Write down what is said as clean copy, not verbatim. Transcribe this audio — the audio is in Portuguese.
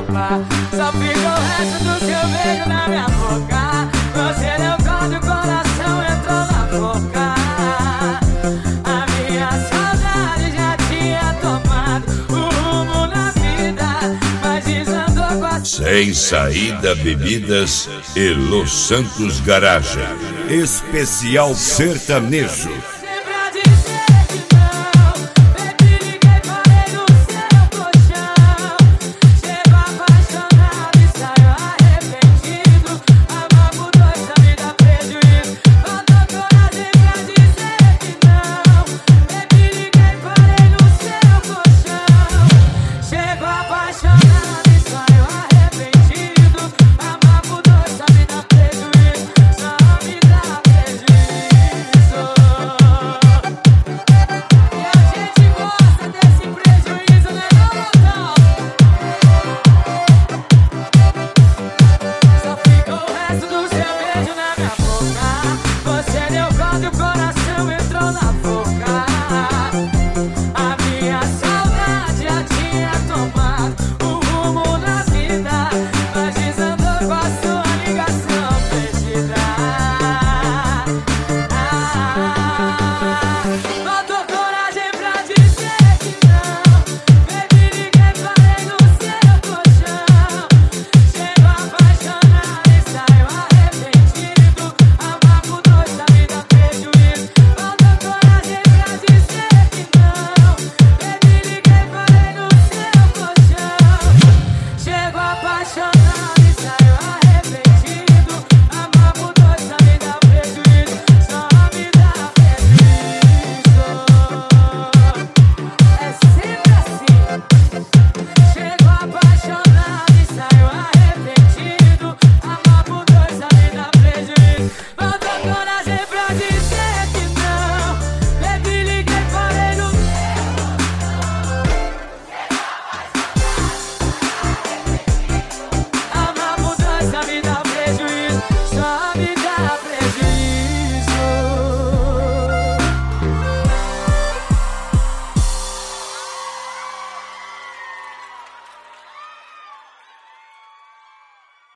dupla. Só fica o resto do seu beijo na minha boca. Você deu corda e o coração entrou na boca. A minha saudade já tinha tomado o rumo na vida, mas desandou com a... Sem Saída Bebidas e Los Santos Garagem. Especial sertanejo.